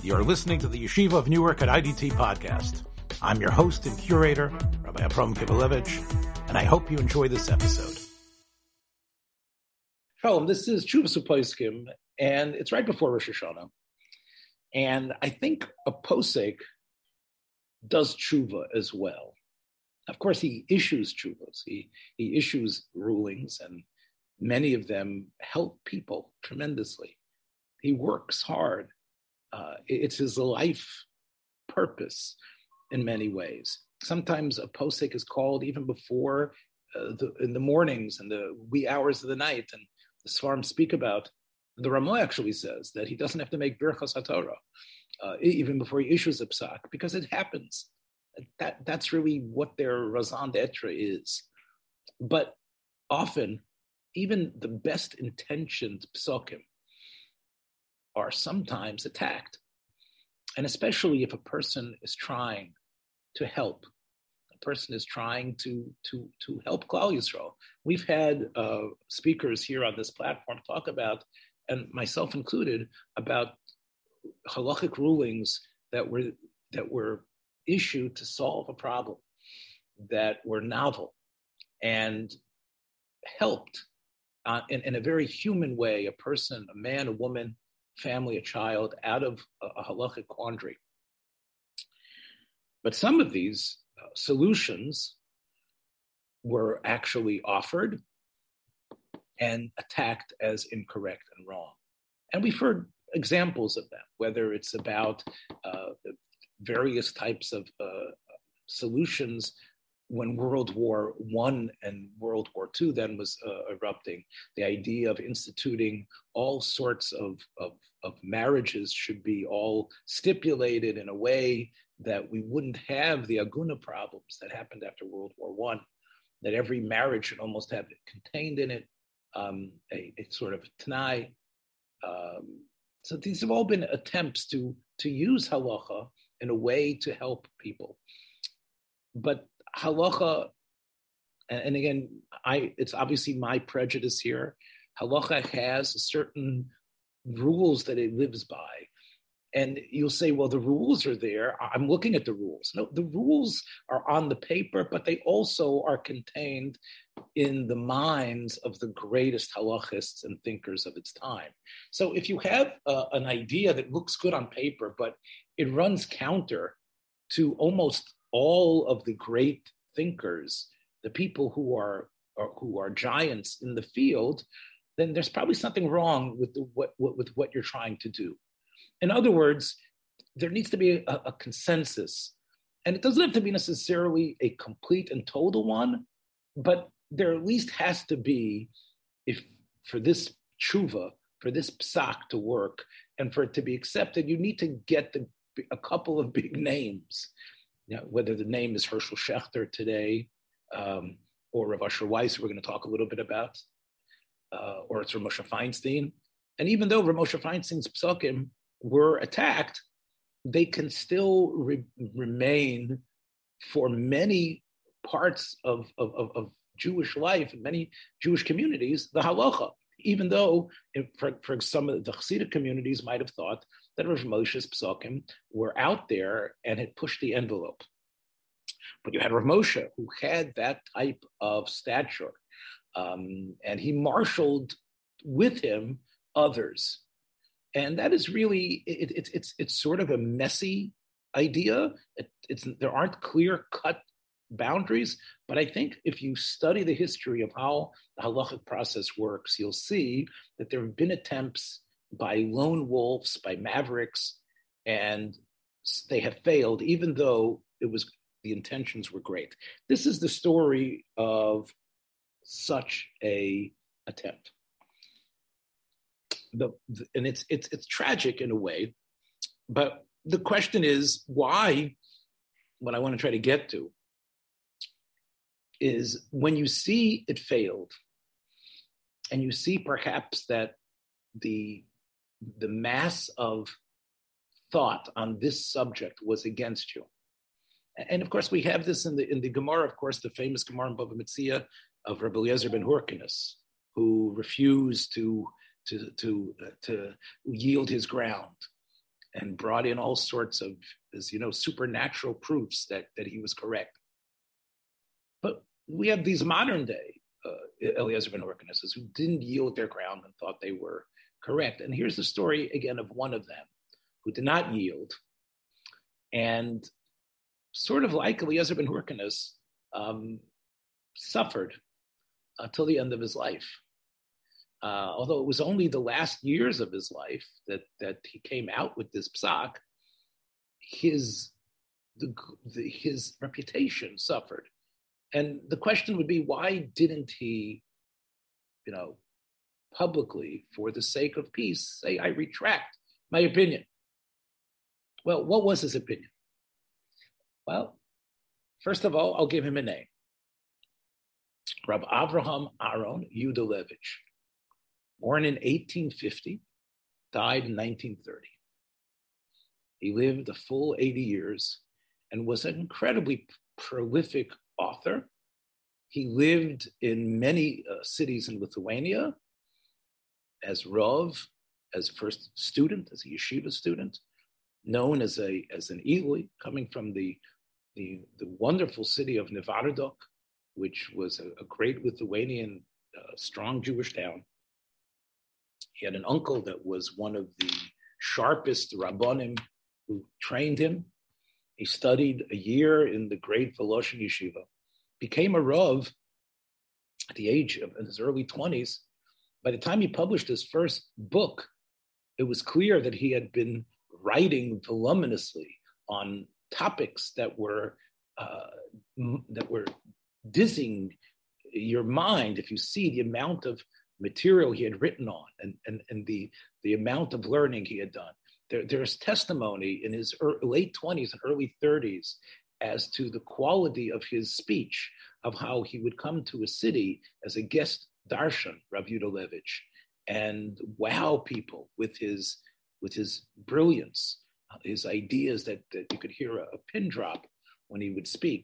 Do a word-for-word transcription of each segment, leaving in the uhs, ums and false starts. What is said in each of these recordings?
You're listening to the Yeshiva of Newark at I D T podcast. I'm your host and curator, Rabbi Abram Kibalevich, and I hope you enjoy this episode. Shalom, this is Tshuvas U'Poskim, and it's right before Rosh Hashanah. And I think a posek does tshuva as well. Of course, he issues tshuvas. He, he issues rulings, and many of them help people tremendously. He works hard. Uh, it's his life purpose in many ways. Sometimes a posek is called even before uh, the, in the mornings and the wee hours of the night. And the Sfarim speak about, the Ramah actually says that he doesn't have to make Birchas HaTorah uh, even before he issues a psak, because it happens. That That's really what their Razan d'Etre is. But often, even the best intentioned psakim are sometimes attacked. And especially if a person is trying to help, a person is trying to to to help Klal Yisrael. We've had uh, speakers here on this platform talk about, and myself included, about halachic rulings that were that were issued to solve a problem, that were novel and helped uh, in, in a very human way, a person, a man, a woman, family, a child, out of a, a halachic quandary. But some of these uh, solutions were actually offered and attacked as incorrect and wrong. And we've heard examples of that, whether it's about uh, various types of uh, solutions when World War One and World War Two then was uh, erupting. The idea of instituting all sorts of, of, of marriages should be all stipulated in a way that we wouldn't have the aguna problems that happened after World War One, that every marriage should almost have it contained in it, um, a, a sort of t'nai. Um, so these have all been attempts to, to use halacha in a way to help people. But halacha, and again, I it's obviously my prejudice here, halacha has certain rules that it lives by. And you'll say, well, the rules are there. I'm looking at the rules. No, the rules are on the paper, but they also are contained in the minds of the greatest halachists and thinkers of its time. So if you have uh, an idea that looks good on paper, but it runs counter to almost all of the great thinkers, the people who are, are who are giants in the field, then there's probably something wrong with the, what, what with what you're trying to do. In other words, there needs to be a, a consensus, and it doesn't have to be necessarily a complete and total one, but there at least has to be, if for this tshuva, for this psak to work, and for it to be accepted, you need to get the, a couple of big names. You know, whether the name is Herschel Schachter today, um, or Rav Asher Weiss, we're going to talk a little bit about, uh, or it's Rav Moshe Feinstein. And even though Rav Moshe Feinstein's psakim were attacked, they can still re- remain for many parts of, of, of, of Jewish life, in many Jewish communities, the halacha, even though if, for, for some of the Hasidic communities might have thought that Rav Moshe's psakim were out there and had pushed the envelope. But you had Rav Moshe, who had that type of stature, um, and he marshaled with him others. And that is really, it, it, it's it's sort of a messy idea. It, it's there aren't clear-cut boundaries, but I think if you study the history of how the halachic process works, you'll see that there have been attempts by lone wolves, by mavericks, and they have failed, even though it was the intentions were great. This is the story of such a attempt. The, the, and it's it's it's tragic in a way, but the question is why. What I want to try to get to is when you see it failed, and you see perhaps that the the mass of thought on this subject was against you, and of course we have this in the in the Gemara, of course, the famous Gemara in Bava Metzia of Rabbi Eliezer ben Hyrcanus, who refused to. to to uh, to yield his ground. and brought in all sorts of, as you know, supernatural proofs that, that he was correct. But we have these modern day uh, Eliezer ben Hyrcanus who didn't yield their ground and thought they were correct. And here's the story again of one of them who did not yield, and sort of like Eliezer ben Hyrcanus, um, suffered until the end of his life. Uh, although it was only the last years of his life that, that he came out with this psak, his the, the, his reputation suffered. And the question would be, why didn't he, you know, publicly, for the sake of peace, say, I retract my opinion? Well, what was his opinion? Well, first of all, I'll give him a name. Rav Avraham Aaron Yudalevich, born in eighteen fifty, died in nineteen thirty. He lived a full eighty years and was an incredibly prolific author. He lived in many uh, cities in Lithuania as Rav, as first student, as a yeshiva student, known as a as an Eli, coming from the, the, the wonderful city of Nevardok, which was a, a great Lithuanian, uh, strong Jewish town. He had an uncle that was one of the sharpest Rabbonim who trained him. He studied a year in the great Voloshin Yeshiva, became a Rav at the age of in his early twenties. By the time he published his first book, it was clear that he had been writing voluminously on topics that were uh, that were dizzying your mind if you see the amount of material he had written on and, and, and the, the amount of learning he had done. There, there's testimony in his er, late twenties and early thirties as to the quality of his speech, of how he would come to a city as a guest darshan, Rav Yudalevich, and wow people with his with his brilliance, his ideas that, that you could hear a, a pin drop when he would speak.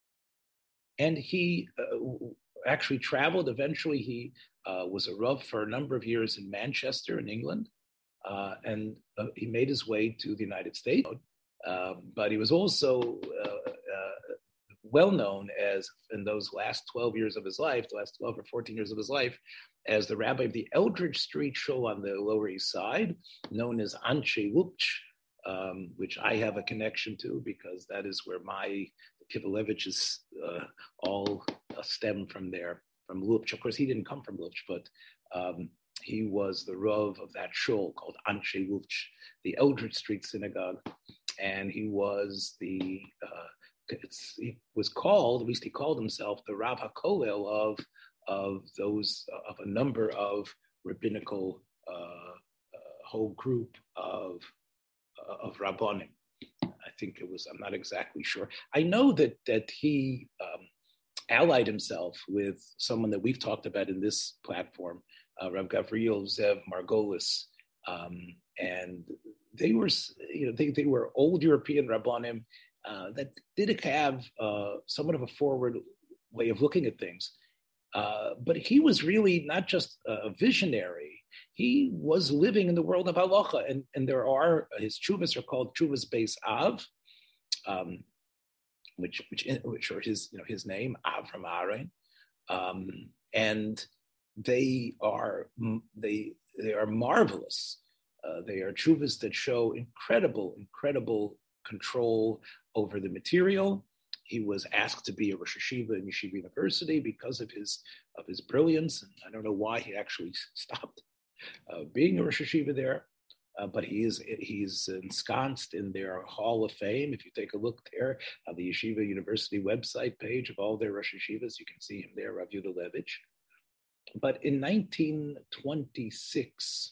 And he uh, actually traveled. Eventually, he uh, was a Rav for a number of years in Manchester, in England, uh, and uh, he made his way to the United States. Uh, but he was also uh, uh, well known as, in those last twelve years of his life, the last twelve or fourteen years of his life, as the rabbi of the Eldridge Street Shul on the Lower East Side, known as Anshe Lupch, um, which I have a connection to because that is where my Kivelevich uh, all uh, stem from there, from Lupch. Of course, he didn't come from Lupch, but um, he was the Rav of that shul called Anshe Lupch, the Eldridge Street Synagogue, and he was the, uh, it's, he was called, at least he called himself, the Rav HaKolel of of those, uh, of a number of rabbinical uh, uh, whole group of uh, of Rabbonim. I think it was, I'm not exactly sure. I know that that he um, allied himself with someone that we've talked about in this platform, uh, Rav Gavriel Zev Margolis, um, and they were, you know, they, they were old European Rabbonim uh, that did have uh, somewhat of a forward way of looking at things. Uh, but he was really not just a visionary. He was living in the world of halacha, and, and there are, his chuvas are called chuvas Beis Av, um, which which which are his, you know, his name, Avram Aaron, um, and they are they they are marvelous. Uh, they are chuvas that show incredible incredible control over the material. He was asked to be a Rosh Hashiva in Yeshiva University because of his of his brilliance. And I don't know why he actually stopped uh, being a Rosh Hashiva there, uh, but he is he's ensconced in their Hall of Fame. If you take a look there on the Yeshiva University website page of all their Rosh Hashivas, you can see him there, Rav Yudalevich. But in nineteen twenty-six,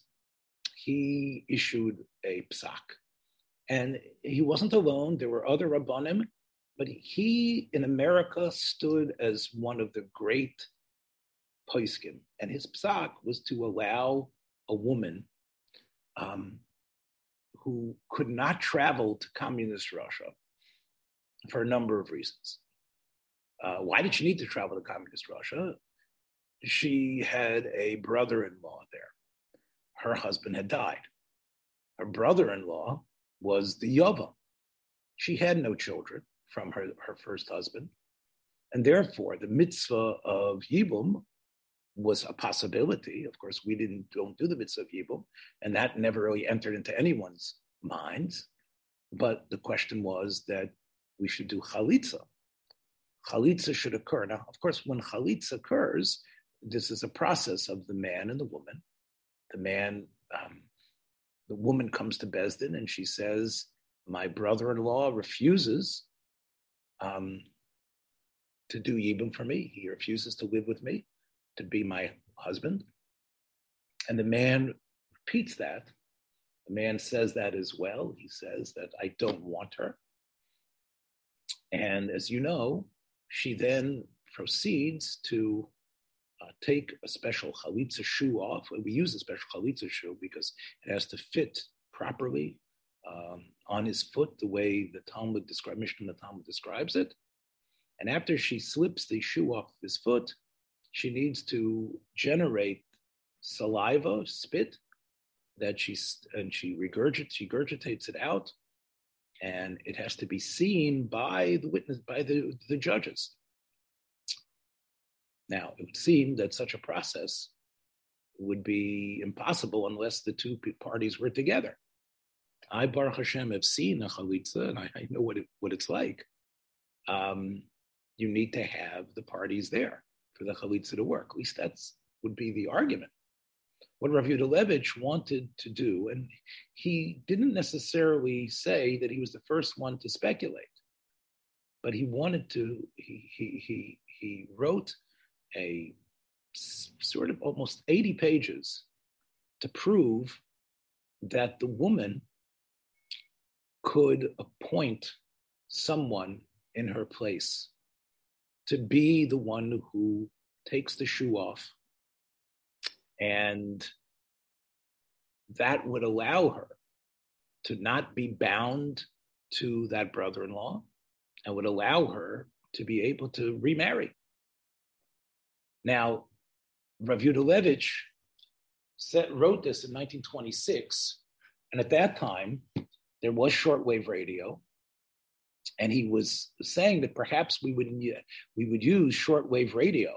he issued a psak. And he wasn't alone. There were other Rabbonim. But he, in America, stood as one of the great poskim. And his psak was to allow a woman um, who could not travel to communist Russia for a number of reasons. Uh, why did she need to travel to communist Russia? She had a brother-in-law there. Her husband had died. Her brother-in-law was the Yava. She had no children from her, her first husband. And therefore, the mitzvah of Yibum was a possibility. Of course, we didn't don't do the mitzvah of Yibum, and that never really entered into anyone's minds. But the question was that we should do chalitza. Chalitza should occur. Now, of course, when chalitza occurs, this is a process of the man and the woman. The man, um, the woman comes to Beis Din and she says, my brother-in-law refuses um, to do Yibum for me. He refuses to live with me, to be my husband. And the man repeats that. The man says that as well. He says that I don't want her. And as you know, she then proceeds to uh, take a special chalitza shoe off. We use a special chalitza shoe because it has to fit properly um, on his foot the way the Talmud describes, Mishnah the Talmud describes it. And after she slips the shoe off his foot, she needs to generate saliva, spit, that she and she regurgitates, she regurgitates it out, and it has to be seen by the witness, by the, the judges. Now, it would seem that such a process would be impossible unless the two parties were together. I, Baruch Hashem, have seen a chalitza, and I, I know what it, what it's like. Um, you need to have the parties there for the chalitza to work. At least that's would be the argument. What Rav Yudalevich wanted to do, and he didn't necessarily say that he was the first one to speculate, but he wanted to, he he he, he wrote a sort of almost eighty pages to prove that the woman could appoint someone in her place to be the one who takes the shoe off, and that would allow her to not be bound to that brother-in-law and would allow her to be able to remarry. Now, Rav Yudalevich wrote this in nineteen twenty-six, and at that time, there was shortwave radio, and he was saying that perhaps we would, we would use shortwave radio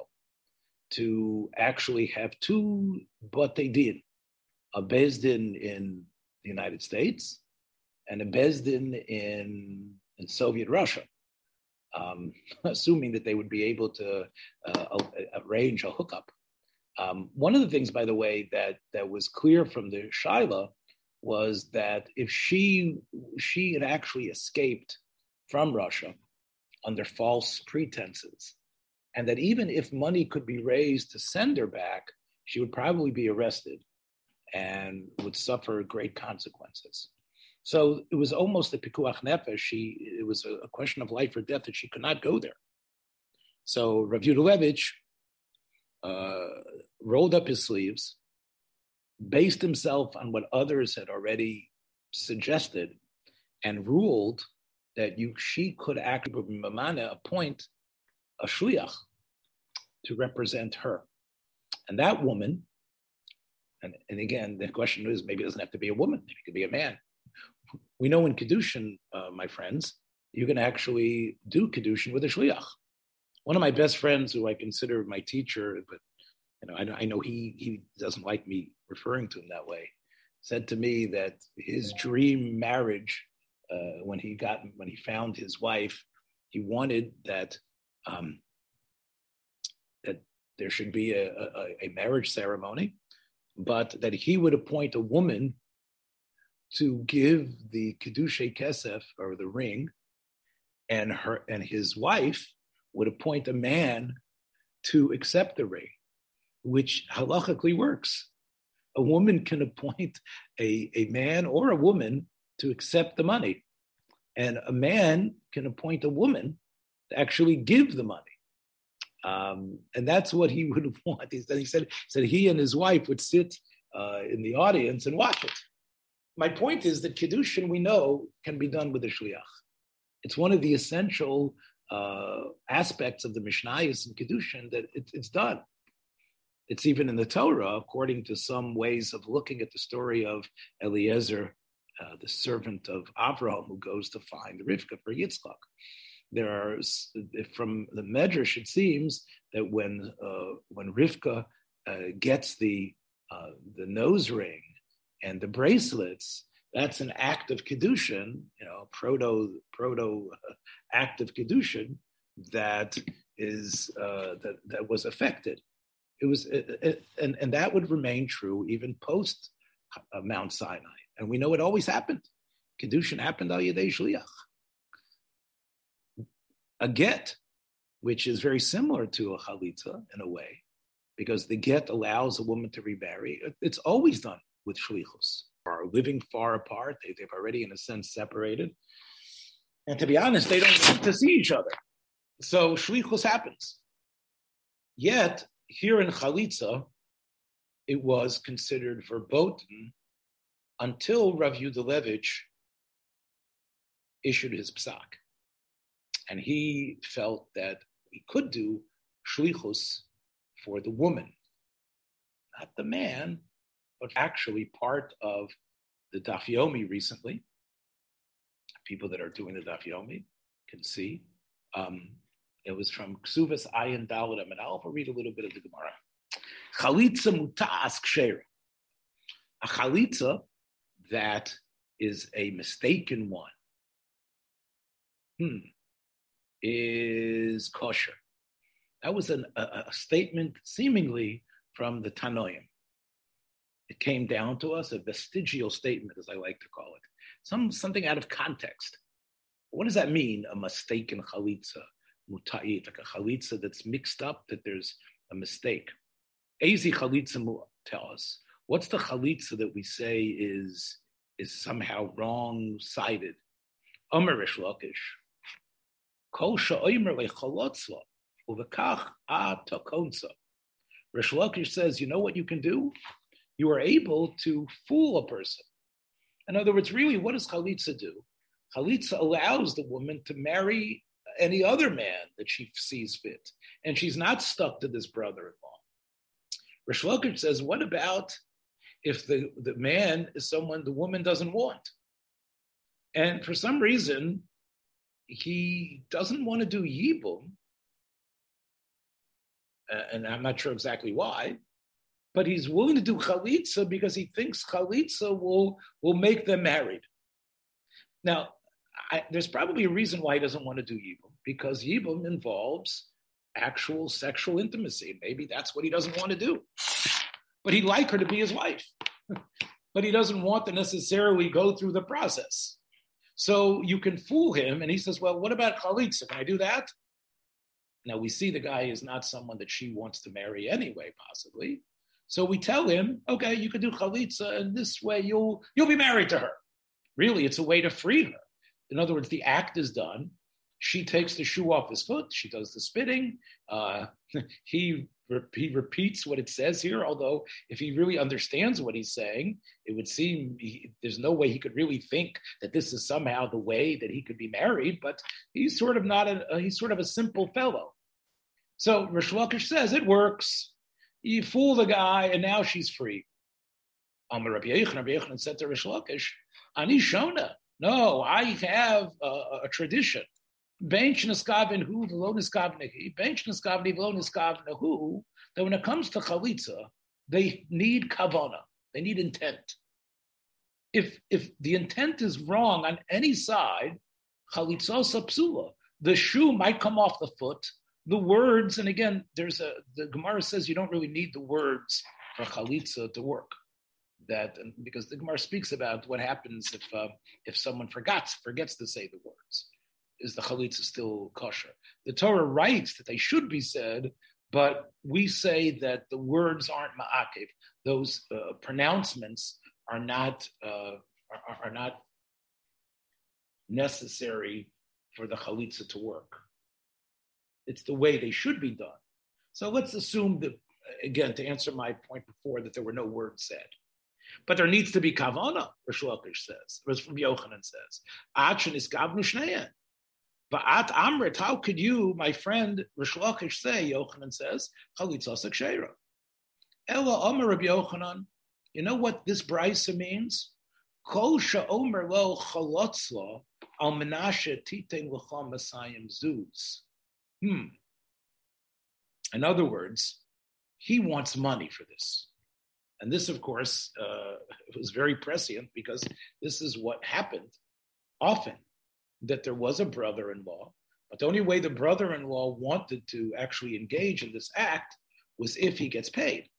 to actually have two Batei Din, a Beis Din in the United States and a Beis Din in, in Soviet Russia, um, assuming that they would be able to uh, arrange a hookup. Um, one of the things, by the way, that, that was clear from the Shaila was that if she she had actually escaped from Russia under false pretenses, and that even if money could be raised to send her back, she would probably be arrested and would suffer great consequences. So it was almost a pikuach nefesh. She, it was a, a question of life or death that she could not go there. So Rav Yudalevich uh, rolled up his sleeves, based himself on what others had already suggested, and ruled that you, she could actually appoint a shliach to represent her. And that woman, and, and again, the question is, maybe it doesn't have to be a woman, maybe it could be a man. We know in Kedushin, uh, my friends, you can actually do Kedushin with a shliach. One of my best friends, who I consider my teacher, but you know, I, I know he he doesn't like me referring to him that way, said to me that his dream marriage, uh, when he got when he found his wife, he wanted that um, that there should be a, a, a marriage ceremony, but that he would appoint a woman to give the kedushay kesef, or the ring, and her and his wife would appoint a man to accept the ring, which halachically works. A woman can appoint a, a man or a woman to accept the money, and a man can appoint a woman to actually give the money. Um, and that's what he would want. He said, he said, he said he and his wife would sit uh, in the audience and watch it. My point is that Kiddushin, we know, can be done with a shliach. It's one of the essential uh, aspects of the Mishnayos and Kiddushin that it, it's done. It's even in the Torah, according to some ways of looking at the story of Eliezer uh, the servant of Avraham who goes to find Rivka for Yitzchak. There are, from the Medrash, it seems that when uh, when Rivka uh, gets the uh, the nose ring and the bracelets, that's an act of kedushin, you know, proto proto uh, act of kedushin that is uh, that that was affected. It was, it, it, and and that would remain true even post uh, Mount Sinai, and we know it always happened. Kedushin happened al yedei shliach. A get, which is very similar to a chalitza in a way, because the get allows a woman to remarry. It's always done with shlichus. Are living far apart. They, they've already, in a sense, separated. And to be honest, they don't want to see each other. So shlichus happens. Yet, here in chalitza, it was considered verboten until Rav Yudalevich issued his psak. And he felt that we could do shlichus for the woman, not the man, but actually part of the Daf Yomi recently. People that are doing the Daf Yomi can see. Um, it was from Ksuvas Ayin Daled Amid Aleph. I'll read a little bit of the Gemara. Chalitza muta'as kshera. A chalitza that is a mistaken one. Hmm. Is kosher. That was an, a, a statement seemingly from the Tanoim. It came down to us, a vestigial statement, as I like to call it. Some Something out of context. What does that mean, a mistaken chalitza, muta'it, like a chalitza that's mixed up, that there's a mistake? Ezi chalitza tell us. What's the chalitza that we say is, is somehow wrong-sided? Omer Rish Lakish. Rish Lakish says, you know what you can do? You are able to fool a person. In other words, really, what does chalitza do? Chalitza allows the woman to marry any other man that she sees fit, and she's not stuck to this brother-in-law. Rish Lakish says, what about if the, the man is someone the woman doesn't want? And for some reason, he doesn't want to do yibum, uh, and I'm not sure exactly why, but he's willing to do chalitza because he thinks chalitza will, will make them married. Now, I, there's probably a reason why he doesn't want to do yibum, because yibum involves actual sexual intimacy. Maybe that's what he doesn't want to do. But he'd like her to be his wife. But he doesn't want to necessarily go through the process. So you can fool him, and he says, well, what about chalitza? Can I do that? Now, we see the guy is not someone that she wants to marry anyway, possibly. So we tell him, okay, you can do chalitza, and this way you'll you'll be married to her. Really, it's a way to free her. In other words, the act is done. She takes the shoe off his foot. She does the spitting. Uh, he, he repeats what it says here, although if he really understands what he's saying, it would seem he, there's no way he could really think that this is somehow the way that he could be married, but he's sort of not a, uh, he's sort of a simple fellow. So Rish Lakish says, it works. You fool the guy, and now she's free. Amar Rabbi Yochanan, Rabbi Yochanan said to Rish Lakish, Ani Shona. No, I have a, a tradition. Bench niskavin hu v'lo niskavnehi. Bench niskavni v'lo niskavnehu. That when it comes to chalitza, they need kavana. They need intent. If if the intent is wrong on any side, chalitza sapsula. The shoe might come off the foot. The words, and again, there's a the Gemara says you don't really need the words for chalitza to work. That because the Gemara speaks about what happens if uh, if someone forgets forgets to say the words. Is the chalitza still kosher? The Torah writes that they should be said, but we say that the words aren't ma'akev. Those uh, pronouncements are not uh, are, are not necessary for the chalitza to work. It's the way they should be done. So let's assume that, again, to answer my point before, that there were no words said. But there needs to be kavana, Rish Lakish says, as from Yochanan says. Achin is gavnu shneyan. But at Amrit, how could you, my friend Rish Lakish, say, Yochanan says, chalitza sakshera? Ella Amar Rabbi Yochanan, you know what this brisa means? Kol she'omer lo chalotzlo al menashe titein l'cham masayim zuz. Hmm. In other words, he wants money for this. And this, of course, uh, was very prescient because this is what happened often, that there was a brother-in-law, but the only way the brother-in-law wanted to actually engage in this act was if he gets paid.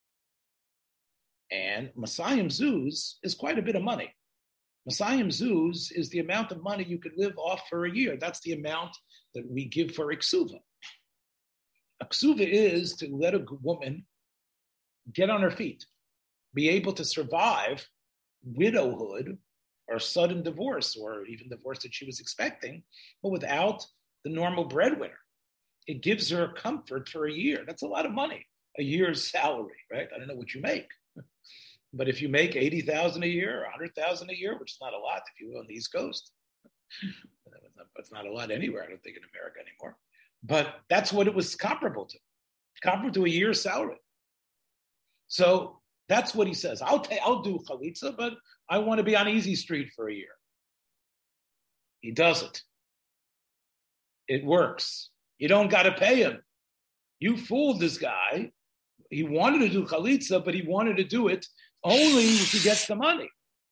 And Masayim Zuz is quite a bit of money. Masayim Zuz is the amount of money you could live off for a year. That's the amount that we give for Iksuva. Iksuva is to let a woman get on her feet, be able to survive widowhood or sudden divorce, or even divorce that she was expecting, but without the normal breadwinner. It gives her comfort for a year. That's a lot of money, a year's salary, right? I don't know what you make. But if you make eighty thousand dollars a year or one hundred thousand dollars a year, which is not a lot if you live on the East Coast, it's not a lot anywhere, I don't think, in America anymore. But that's what it was comparable to, comparable to a year's salary. So that's what he says. I'll ta- I'll do chalitza, but I want to be on Easy Street for a year. He does it. It works. You don't got to pay him. You fooled this guy. He wanted to do chalitza, but he wanted to do it only if he gets the money.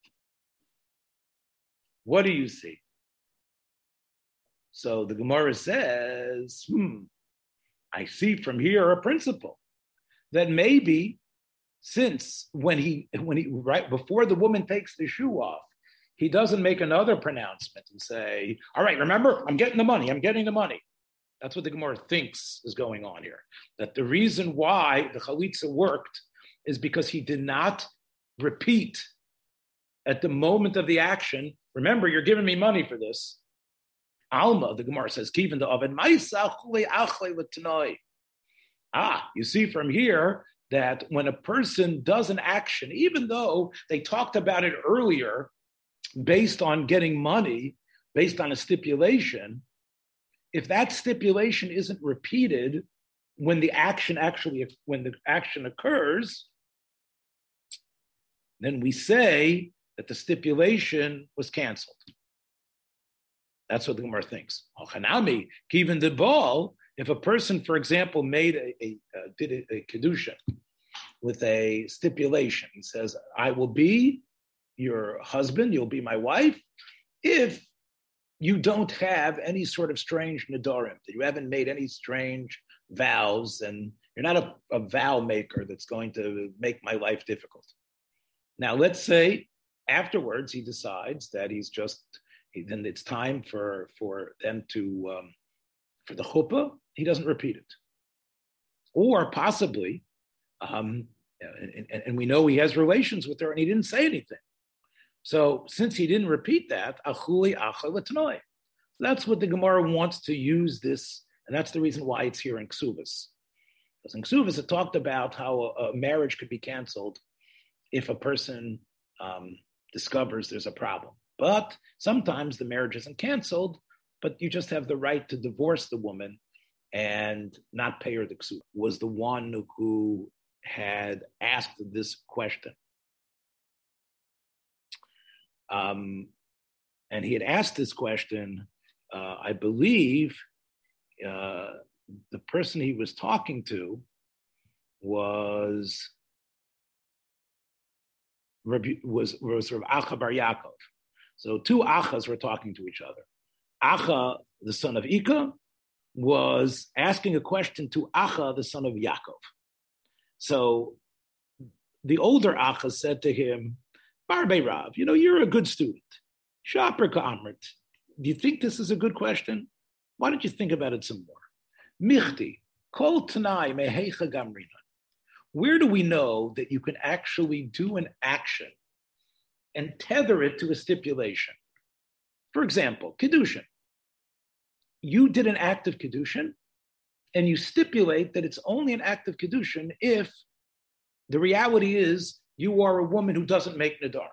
What do you see? So the Gemara says, hmm, I see from here a principle that maybe since when he, when he, right before the woman takes the shoe off, he doesn't make another pronouncement and say, all right, remember, I'm getting the money, I'm getting the money. That's what the Gemara thinks is going on here. That the reason why the chalitza worked is because he did not repeat at the moment of the action, remember, you're giving me money for this. Alma, the Gemara says, Kivin the oven, ah, you see from here that when a person does an action, even though they talked about it earlier, based on getting money, based on a stipulation, if that stipulation isn't repeated when the action actually, when the action occurs, then we say that the stipulation was canceled. That's what the Gemara thinks. Hanami, even the ball, if a person, for example, made a, a uh, did a, a kedusha with a stipulation, he says, I will be your husband, you'll be my wife, if you don't have any sort of strange nedarim, that you haven't made any strange vows, and you're not a, a vow maker that's going to make my life difficult. Now, let's say afterwards he decides that he's just, then it's time for, for them to, um, for the chuppah, he doesn't repeat it. Or possibly, um, and, and, and we know he has relations with her and he didn't say anything. So since he didn't repeat that, achuli achal l'tanoi. That's what the Gemara wants to use this, and that's the reason why it's here in Ksuvas. Because in Ksuvas it talked about how a, a marriage could be canceled if a person um, discovers there's a problem. But sometimes the marriage isn't canceled, but you just have the right to divorce the woman and not pay her the Ksuva. Was the one who had asked this question. Um, and he had asked this question, uh, I believe uh, the person he was talking to was was was Rav Acha Bar Yaakov. So two Achas were talking to each other. Acha, the son of Ika, was asking a question to Acha, the son of Yaakov. So the older Acha said to him, Barbe Rav, you know, you're a good student. Shaper Ka'amrit, do you think this is a good question? Why don't you think about it some more? Michti, kol tanai mehecha gamrina. Where do we know that you can actually do an action and tether it to a stipulation? For example, Kedushin. You did an act of Kedushin, and you stipulate that it's only an act of Kedushin if the reality is you are a woman who doesn't make Nadarim.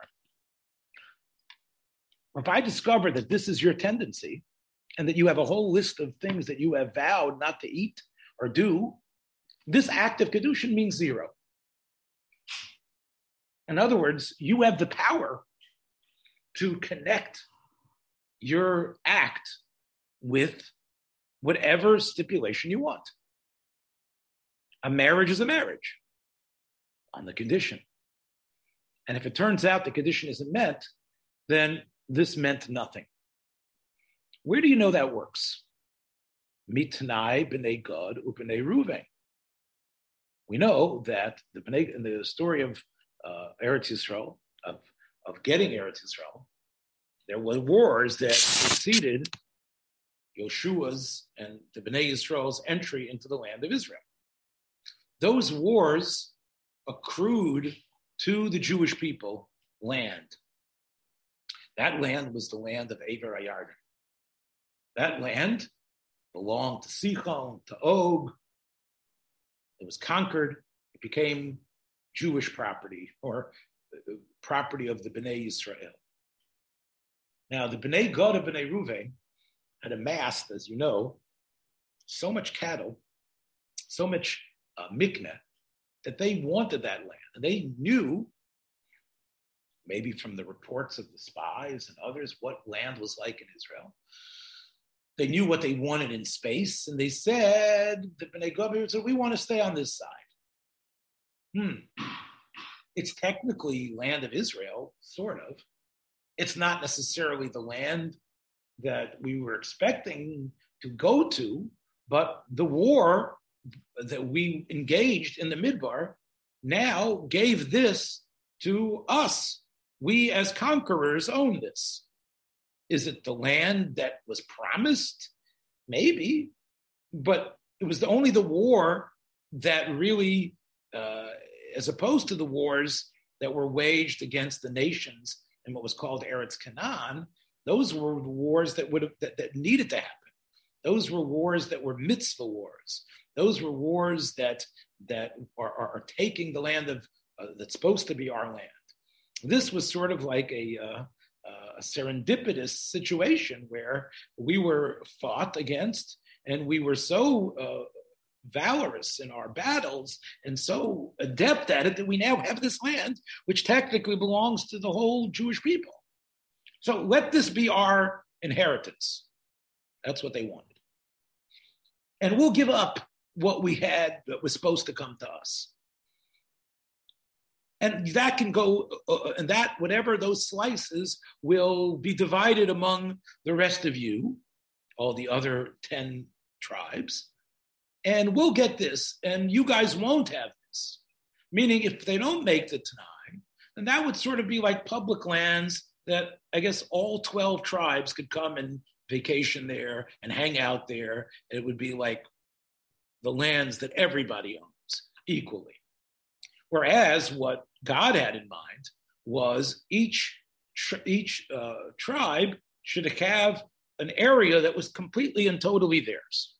If I discover that this is your tendency, and that you have a whole list of things that you have vowed not to eat or do, this act of Kedushin means zero. In other words, you have the power to connect your act with whatever stipulation you want. A marriage is a marriage on the condition. And if it turns out the condition isn't met, then this meant nothing. Where do you know that works? Mitnai b'nei Gad u'b'nei Ruvain. We know that the b'nei, in the story of uh, Eretz Yisrael, of, of getting Eretz Yisrael, there were wars that preceded Yoshua's and the B'nai Yisrael's entry into the land of Israel. Those wars accrued to the Jewish people land. That land was the land of Ever HaYarden. That land belonged to Sichon, to Og. It was conquered. It became Jewish property, or property of the B'nai Yisrael. Now, the B'nai Gad of B'nai Ruvain had amassed, as you know, so much cattle, so much uh, mikneh, that they wanted that land. And they knew, maybe from the reports of the spies and others, what land was like in Israel. They knew what they wanted in space, and they said, the B'nai Gad said, we want to stay on this side. Hmm. It's technically land of Israel, sort of. It's not necessarily the land that we were expecting to go to, but the war that we engaged in the Midbar now gave this to us. We as conquerors own this. Is it the land that was promised? Maybe, but it was the, only the war that really, uh, as opposed to the wars that were waged against the nations in what was called Eretz Canaan, those were the wars that would have that, that needed to happen. Those were wars that were mitzvah wars. Those were wars that that are, are, are taking the land of uh, that's supposed to be our land. This was sort of like a, uh, a serendipitous situation where we were fought against, and we were so uh, valorous in our battles and so adept at it that we now have this land, which technically belongs to the whole Jewish people. So let this be our inheritance. That's what they wanted. And we'll give up what we had that was supposed to come to us. And that can go, uh, and that, whatever those slices, will be divided among the rest of you, all the other ten tribes. And we'll get this, and you guys won't have this. Meaning, if they don't make the Tanai, then that would sort of be like public lands that I guess all twelve tribes could come and vacation there and hang out there. It would be like the lands that everybody owns equally. Whereas what God had in mind was each tri- each uh, tribe should have an area that was completely and totally theirs.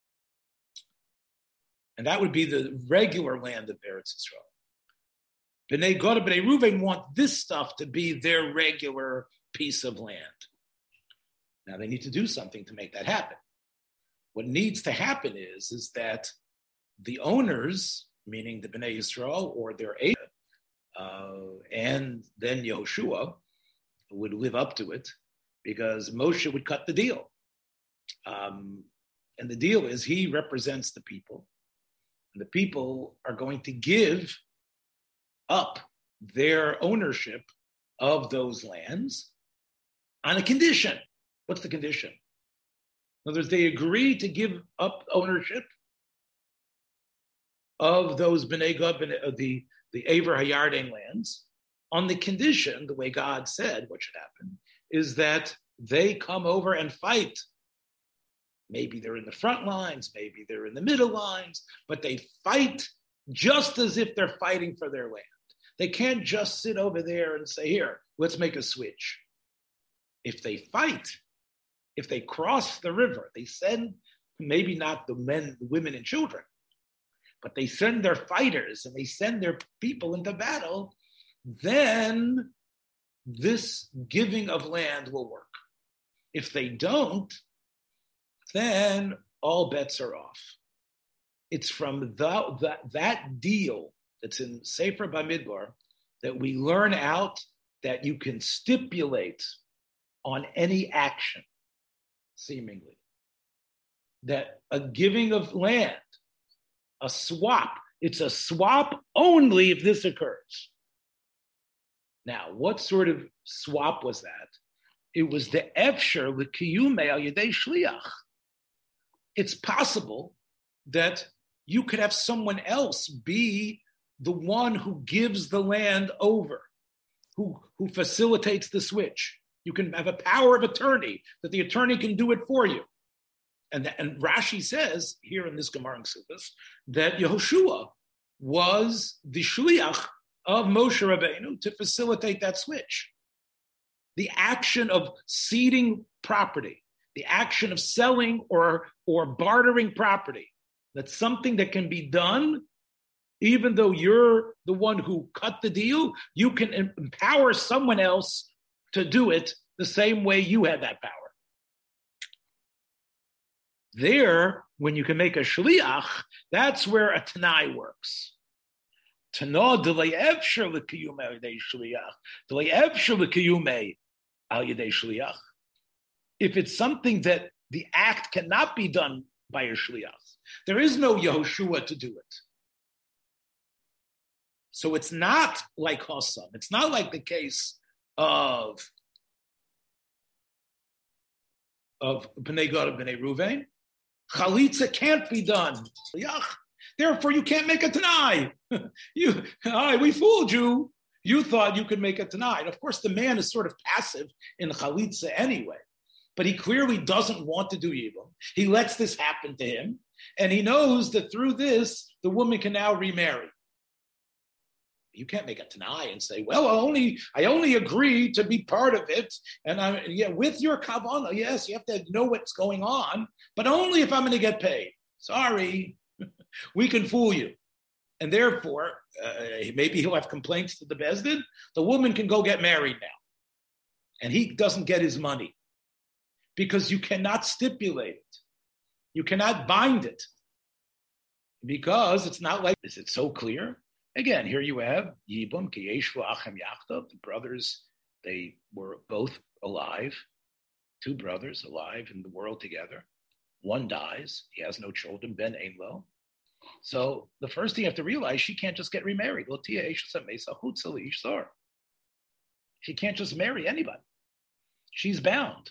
And that would be the regular land of Eretz Yisrael. B'nai Gad and B'nai Ruvain want this stuff to be their regular piece of land. Now they need to do something to make that happen. What needs to happen is, is that the owners, meaning the B'nai Yisrael or their Eidah, uh, and then Yehoshua would live up to it, because Moshe would cut the deal. Um, and the deal is he represents the people. And the people are going to give up their ownership of those lands on a condition. What's the condition? In other words, they agree to give up ownership of those B'nai Gad, the, the Ever HaYarden lands, on the condition, the way God said what should happen, is that they come over and fight. Maybe they're in the front lines, maybe they're in the middle lines, but they fight just as if they're fighting for their land. They can't just sit over there and say, here, let's make a switch. If they fight, if they cross the river, they send, maybe not the men, the women and children, but they send their fighters and they send their people into battle, then this giving of land will work. If they don't, then all bets are off. It's from the, that, that deal that's in Sefer Bamidbar that we learn out that you can stipulate on any action, seemingly. That a giving of land, a swap, it's a swap only if this occurs. Now, what sort of swap was that? It was the efsher l'kiyume al yedei shliach. It's possible that you could have someone else be the one who gives the land over, who, who facilitates the switch. You can have a power of attorney, that the attorney can do it for you. And, and Rashi says here in this Gemara in Sivus that Yehoshua was the shliach of Moshe Rabbeinu to facilitate that switch. The action of ceding property, the action of selling or, or bartering property, that's something that can be done even though you're the one who cut the deal. You can empower someone else to do it the same way you had that power. There, when you can make a shliach, that's where a tanai works. Tana delay efsher l'kiyume al yedei shliach, delay efsher l'kiyume al yedei shliach. If it's something that the act cannot be done by a shliach, there is no Yehoshua to do it. So it's not like Hossam. It's not like the case of of Bnei Gad and Bnei Ruvain. Chalitza can't be done. Therefore, you can't make a Tanai. you, right, we fooled you. You thought you could make a Tanai. And of course, the man is sort of passive in Chalitza anyway. But he clearly doesn't want to do Yibum. He lets this happen to him. And he knows that through this, the woman can now remarry. You can't make a Tanai and say, well, I only, I only agree to be part of it. And I, yeah, with your kavanah, yes, you have to know what's going on, but only if I'm going to get paid. Sorry, we can fool you. And therefore, uh, maybe he'll have complaints to the Beis Din. The woman can go get married now. And he doesn't get his money because you cannot stipulate it. You cannot bind it because it's not like, is it so clear? Again, here you have Yibum, Kiyeshvu, Achem Yachtav, the brothers, they were both alive, two brothers alive in the world together. One dies, he has no children, Ben Einlo. So the first thing you have to realize, she can't just get remarried. She can't just marry anybody. She's bound.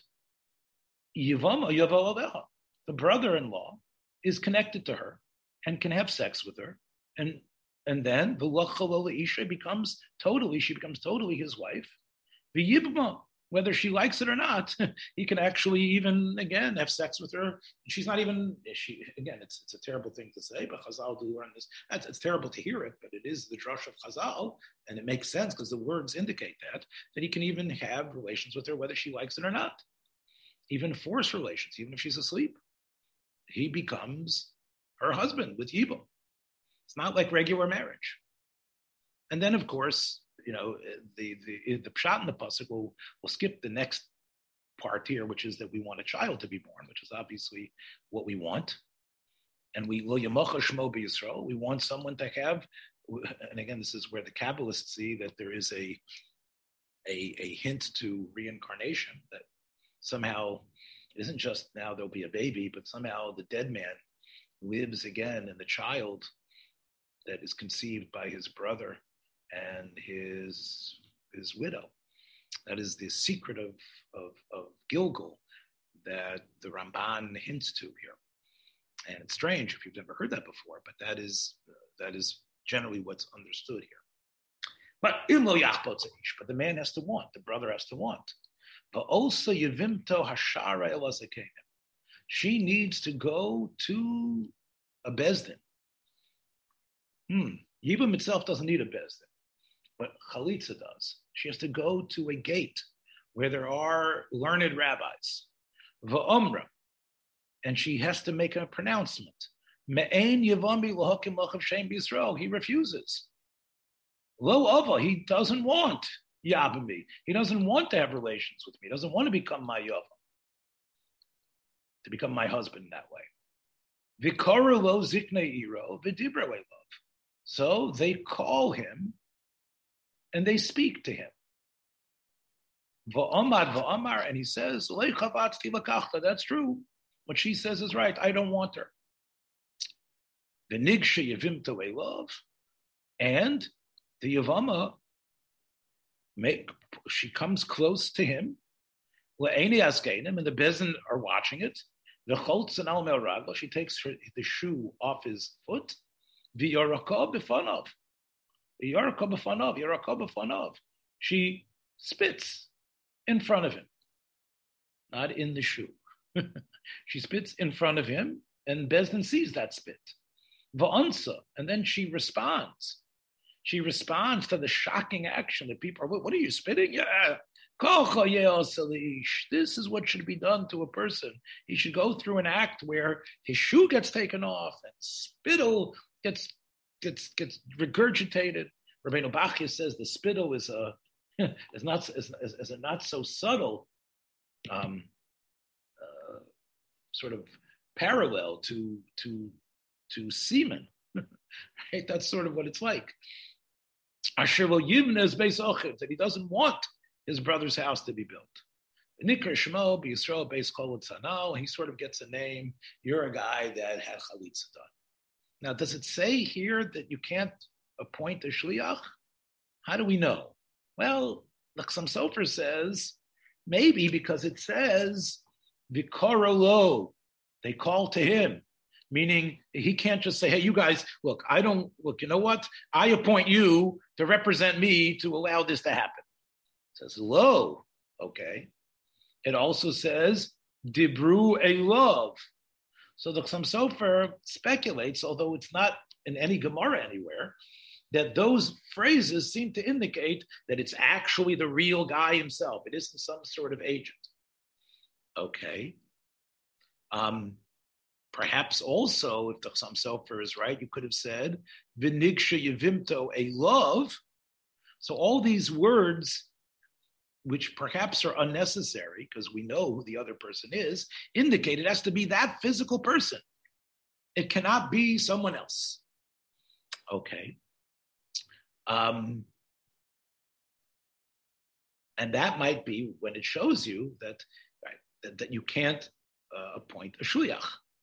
The brother-in-law is connected to her and can have sex with her, and And then the Lachalola Isha becomes totally, she becomes totally his wife. The Yibma, whether she likes it or not, he can actually even, again, have sex with her. She's not even, she again, it's it's a terrible thing to say, but Chazal do learn this. It's, it's terrible to hear it, but it is the drush of Chazal, and it makes sense because the words indicate that, that he can even have relations with her whether she likes it or not. Even forced relations, even if she's asleep. He becomes her husband with Yibam. It's not like regular marriage. And then, of course, you know, the the the pshat in the pasuk will will skip the next part here, which is that we want a child to be born, which is obviously what we want. And we lo yamacha shmo b'Yisrael. We want someone to have. And again, this is where the Kabbalists see that there is a a, a hint to reincarnation, that somehow it isn't just now there'll be a baby, but somehow the dead man lives again in the child that is conceived by his brother and his his widow. That is the secret of, of, of Gilgal that the Ramban hints to here. And it's strange if you've never heard that before, but that is uh, that is generally what's understood here. But but the man has to want, the brother has to want. But also yevimto hashara elazakenim. She needs to go to a Beis Din. Hmm. Yibam itself doesn't need a Beis Din, but Chalitza does. She has to go to a gate where there are learned rabbis, va'omra, and she has to make a pronouncement. Me'ein yavami lahakim lachav shem b'Yisrael. He refuses. Lo ava, he doesn't want yabami. He doesn't want to have relations with me. He doesn't want to become my yava, to become my husband that way. V'karu lo ziknei iro v'dibrei love. So they call him and they speak to him. Va'amad va'amar, and he says, that's true. What she says is right. I don't want her. V'nigsha yevimta love, and the Yavama make she comes close to him. Le'eni askenim, and the bezin are watching it. The choltz and al ragla, she takes her, the shoe off his foot. V'yoraka b'fanav, v'yoraka b'fanav, yoraka b'fanav. She spits in front of him, not in the shoe. She spits in front of him, and Bezdin sees that spit. Va'ansa, and then she responds. She responds to the shocking action that people are, what are you spitting? Yeah. This is what should be done to a person. He should go through an act where his shoe gets taken off and spittle gets gets gets regurgitated. Rabbeinu Bachya says the spittle is a is not is, is a not so subtle um, uh, sort of parallel to to to semen. Right? That's sort of what it's like. Asher lo yivna is beis ochiv, that he doesn't want his brother's house to be built. Nikar Shemo b'Yisrael beis kol tzanal. He sort of gets a name. You're a guy that had chalitza done. Now, does it say here that you can't appoint a shliach? How do we know? Well, the Chassam Sofer says maybe because it says v'kara lo, they call to him. Meaning he can't just say, hey, you guys, look, I don't, look, you know what? I appoint you to represent me to allow this to happen. It says, lo, okay. It also says, dibru a love. So the Chassam Sofer speculates, although it's not in any Gemara anywhere, that those phrases seem to indicate that it's actually the real guy himself. It isn't some sort of agent. Okay. Um, Perhaps also, if the Chassam Sofer is right, you could have said, V'nigsha yevimto, a love. So all these words, which perhaps are unnecessary, because we know who the other person is, indicate it has to be that physical person. It cannot be someone else. Okay. Um, and that might be when it shows you that, right, that, that you can't uh, appoint a shliach.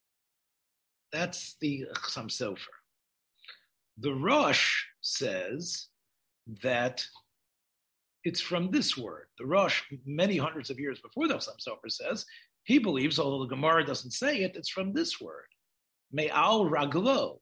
That's the Chassam Sofer. The Rosh says that it's from this word. The Rosh, many hundreds of years before the Chassam Sofer, says he believes, although the Gemara doesn't say it, it's from this word. Me'al raglo.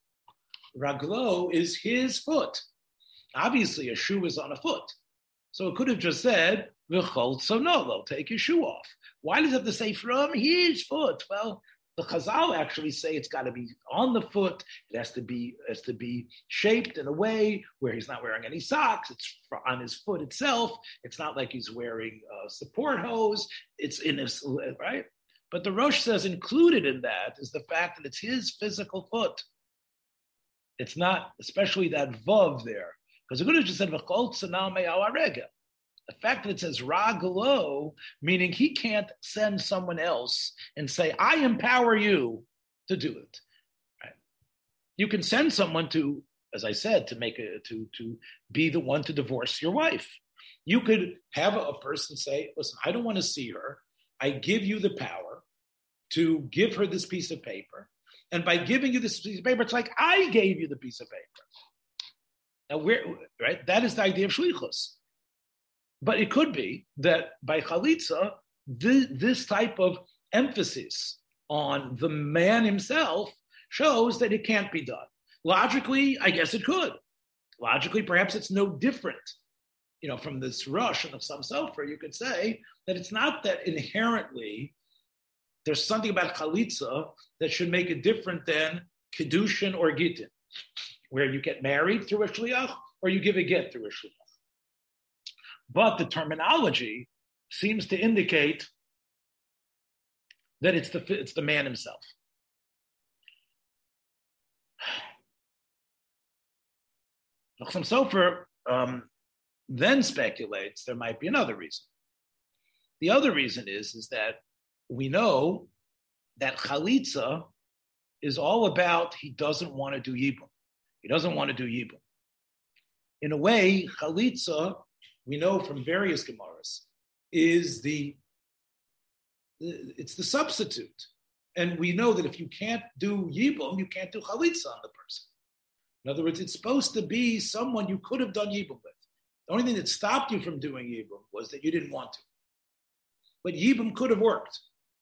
Raglo is his foot. Obviously, a shoe is on a foot. So it could have just said, V'chol tzonolo, take his shoe off. Why does it have to say from his foot? Well, the Chazal actually say it's got to be on the foot. It has to be has to be shaped in a way where he's not wearing any socks. It's on his foot itself. It's not like he's wearing a support hose. It's in his, right? But the Rosh says included in that is the fact that it's his physical foot. It's not, especially that vav there, because it could have just said v'chol tzanal me'al haregel. The fact that it says raglo, meaning he can't send someone else and say, I empower you to do it. Right? You can send someone to, as I said, to make a, to, to be the one to divorce your wife. You could have a, a person say, listen, I don't want to see her. I give you the power to give her this piece of paper. And by giving you this piece of paper, it's like I gave you the piece of paper. Now, we're, right? That is the idea of shlichus. But it could be that by chalitza, th- this type of emphasis on the man himself shows that it can't be done. Logically, I guess it could. Logically, perhaps it's no different. You know, from this rush and of some sofer, you could say that it's not that inherently there's something about chalitza that should make it different than kedushin or gittin, where you get married through a shliach or you give a get through a shliach. But the terminology seems to indicate that it's the it's the man himself. Chassam Sofer um, then speculates there might be another reason. The other reason is, is that we know that chalitza is all about he doesn't want to do yibum. He doesn't want to do yibum. In a way, chalitza, we know from various Gemaras, is the, it's the substitute. And we know that if you can't do Yibum, you can't do Chalitza on the person. In other words, it's supposed to be someone you could have done Yibum with. The only thing that stopped you from doing Yibum was that you didn't want to. But Yibum could have worked,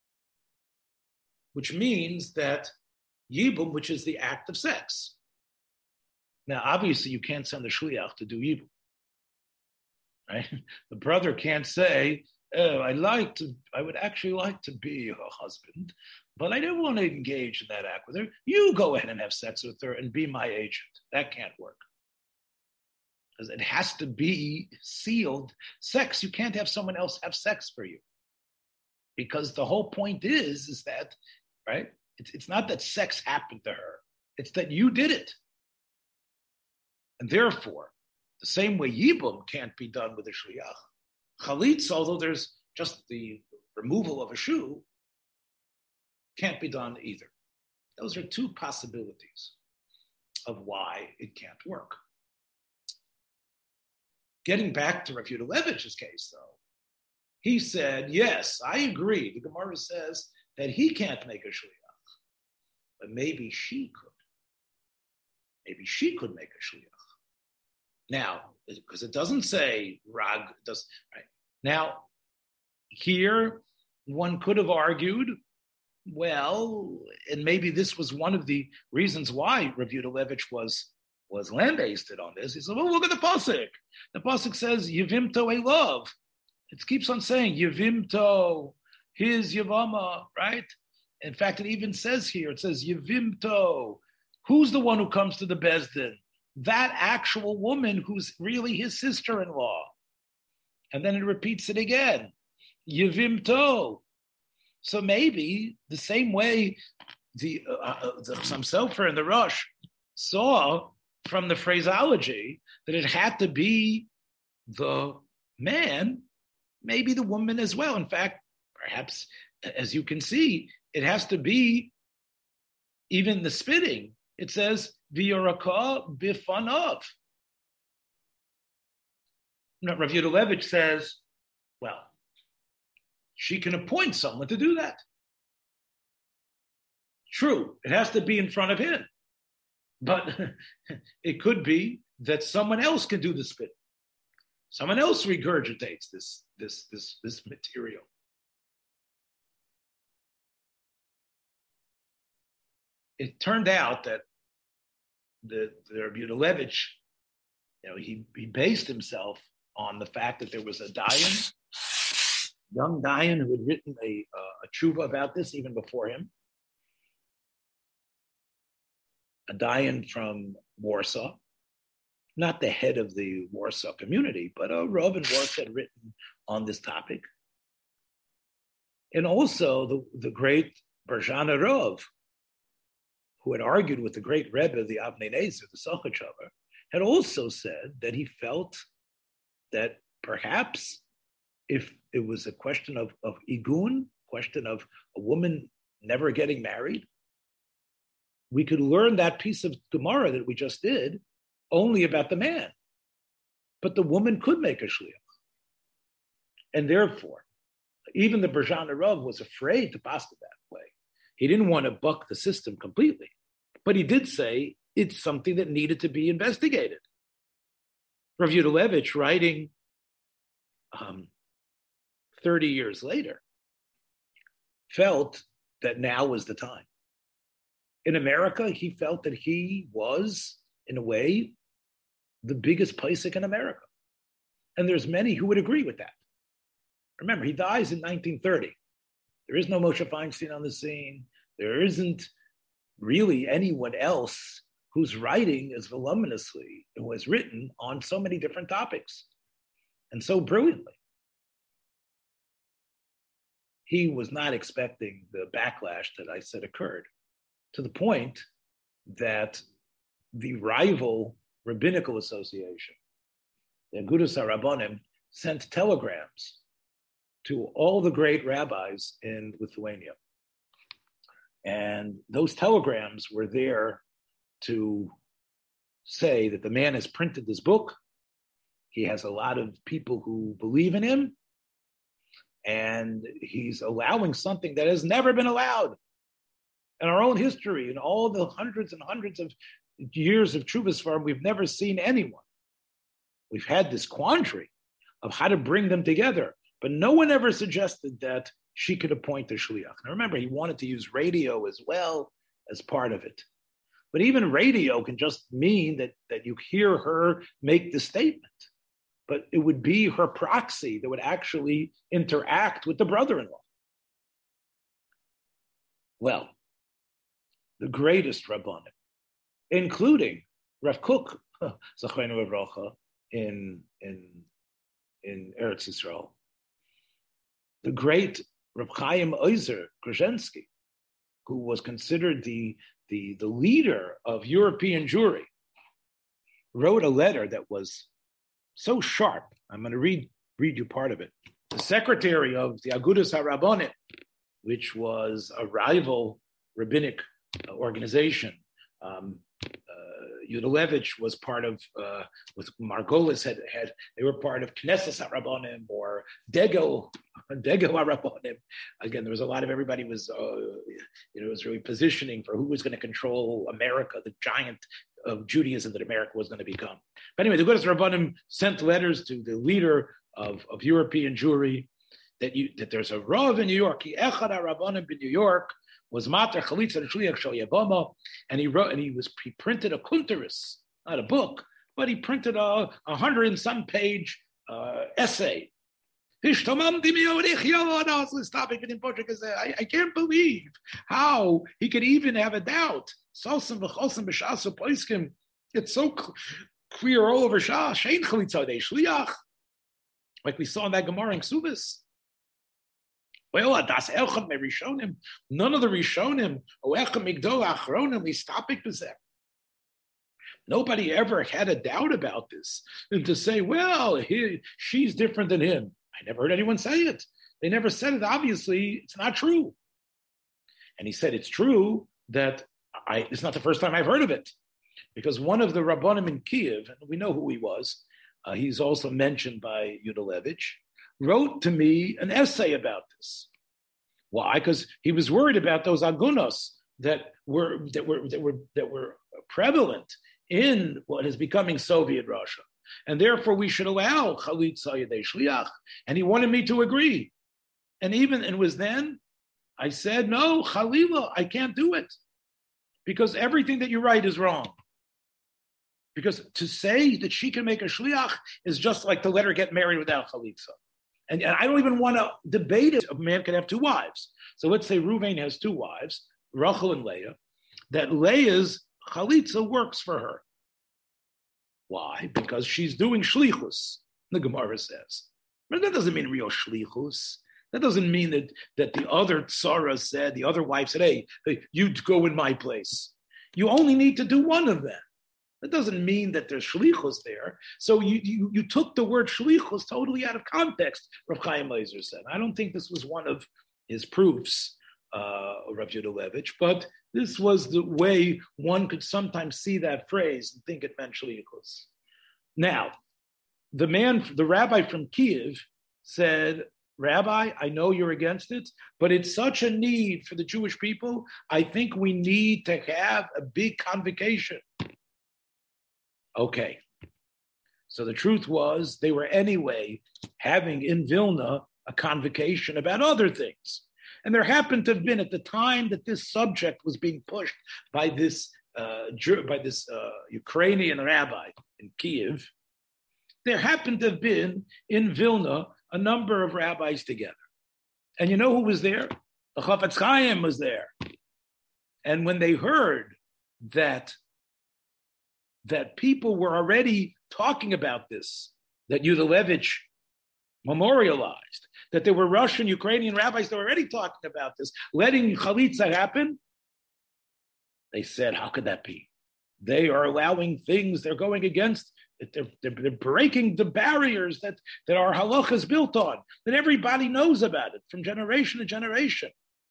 which means that Yibum, which is the act of sex. Now, obviously, you can't send the shliach to do Yibum. Right? The brother can't say, oh, I like to, I would actually like to be her husband, but I don't want to engage in that act with her. You go ahead and have sex with her and be my agent. That can't work. Because it has to be sealed sex. You can't have someone else have sex for you. Because the whole point is, is that, right? It's, it's not that sex happened to her. It's that you did it. And therefore, the same way Yibum can't be done with a shliach, Chalitza, although there's just the removal of a shoe, can't be done either. Those are two possibilities of why it can't work. Getting back to Rav Yudalevich's case, though, he said, yes, I agree. The Gemara says that he can't make a shliach, but maybe she could. Maybe she could make a shliach. Now, because it doesn't say rag, it does, right? Now, here, one could have argued, well, and maybe this was one of the reasons why Rav Yudalevich was, was lambasted on this. He said, well, look at the pasuk. The pasuk says, Yevimto a love. It keeps on saying, Yevimto, his Yevama, right? In fact, it even says here, it says, Yevimto. Who's the one who comes to the Beis Din? That actual woman who's really his sister-in-law. And then it repeats it again. Yevimto. So maybe the same way the, uh, the some Sofer and the Rosh saw from the phraseology that it had to be the man, maybe the woman as well. In fact, perhaps, as you can see, it has to be even the spitting. It says, V'yoraka bifanav. Rav Yudalevich says, well, she can appoint someone to do that. True, it has to be in front of him. But it could be that someone else can do the spitting. Someone else regurgitates this, this, this, this material. It turned out that the, the Rav Yudalevich, you know, he, he based himself on the fact that there was a Dayan, young Dayan who had written a, uh, a tshuva about this even before him. A Dayan from Warsaw, not the head of the Warsaw community, but a Rav in Warsaw had written on this topic. And also the, the great Berjana Rav, who had argued with the great Rebbe, the Avnei Nezer, the Sochachover, had also said that he felt that perhaps if it was a question of, of igun, question of a woman never getting married, we could learn that piece of Gemara that we just did only about the man. But the woman could make a shliach. And therefore, even the Berjana Rav was afraid to pass it that way. He didn't want to buck the system completely, but he did say it's something that needed to be investigated. Rav Yudalevich, writing um, thirty years later, felt that now was the time. In America, he felt that he was, in a way, the biggest Pesach in America. And there's many who would agree with that. Remember, he dies in nineteen thirty. There is no Moshe Feinstein on the scene. There isn't really anyone else who's writing as voluminously and was written on so many different topics and so brilliantly. He was not expecting the backlash that I said occurred, to the point that the rival rabbinical association, the Agudas HaRabbonim, sent telegrams to all the great rabbis in Lithuania. And those telegrams were there to say that the man has printed this book. He has a lot of people who believe in him. And he's allowing something that has never been allowed in our own history. In all the hundreds and hundreds of years of Trubas Farm, we've never seen anyone. We've had this quandary of how to bring them together, but no one ever suggested that she could appoint a shliach. Now remember, he wanted to use radio as well as part of it. But even radio can just mean that, that you hear her make the statement. But it would be her proxy that would actually interact with the brother-in-law. Well, the greatest Rabbanim, including Rav Kook, Zachreinu V'Rocha, in, in, in Eretz Yisrael, the great Reb Chaim Oizer Grzhinsky, who was considered the, the, the leader of European Jewry, wrote a letter that was so sharp. I'm going to read, read you part of it. The secretary of the Agudas HaRabbonim, which was a rival rabbinic organization, um, uh, Yudalevich was part of, uh, with Margolis had, had, they were part of Knesset HaRabbonim or Degel, Degel HaRabbonim. Again, there was a lot of, everybody was, uh, you know, was really positioning for who was going to control America, the giant of Judaism that America was going to become. But anyway, the Agudas Rabbanim sent letters to the leader of, of European Jewry that you that there's a Rav in New York. He Echad HaRabbanim in New York was Mater Chalitza Shliach Shel Yavama, and he wrote and he was he printed a kunteris, not a book, but he printed a, a hundred and some page uh, essay. I, I can't believe how he could even have a doubt. It's so clear all over Shah. Like we saw in that Gemara in Ksubis. Well, das Elchad me Rishonim. None of the Rishonim, O Echad Migdol Achronim, we stop it. Nobody ever had a doubt about this. And to say, well, he, she's different than him. I never heard anyone say it. They never said it. Obviously, it's not true. And he said it's true that I, it's not the first time I've heard of it. Because one of the Rabbanim in Kiev, and we know who he was, uh, he's also mentioned by Yudalevich, wrote to me an essay about this. Why? Because he was worried about those agunos that were that were that were that were prevalent in what is becoming Soviet Russia, and therefore we should allow chalitza yedei shliach. And he wanted me to agree, and even and it was then I said no, chalila, I can't do it because everything that you write is wrong. Because to say that she can make a shliach is just like to let her get married without chalitza. And, and I don't even want to debate it. A man can have two wives. So let's say Ruvain has two wives, Rachel and Leah, that Leah's chalitza works for her. Why? Because she's doing shlichus, the Gemara says. But that doesn't mean real shlichus. That doesn't mean that, that the other tzara said, the other wife said, hey, hey, you go in my place. You only need to do one of them. That doesn't mean that there's shlichus there. So you, you, you took the word shlichus totally out of context, Rav Chaim Oizer said. I don't think this was one of his proofs, uh, Rav Yudalevich, but this was the way one could sometimes see that phrase and think it meant shlichus. Now, the man, the rabbi from Kiev said, Rabbi, I know you're against it, but it's such a need for the Jewish people. I think we need to have a big convocation. Okay. So the truth was they were anyway having in Vilna a convocation about other things. And there happened to have been at the time that this subject was being pushed by this uh, by this uh, Ukrainian rabbi in Kiev, there happened to have been in Vilna a number of rabbis together. And you know who was there? The Chafetz Chaim was there. And when they heard that that people were already talking about this, that Yudalevich memorialized, that there were Russian, Ukrainian rabbis that were already talking about this, letting chalitza happen, they said, how could that be? They are allowing things, they're going against, they're, they're, they're breaking the barriers that, that our halacha is built on, that everybody knows about it from generation to generation.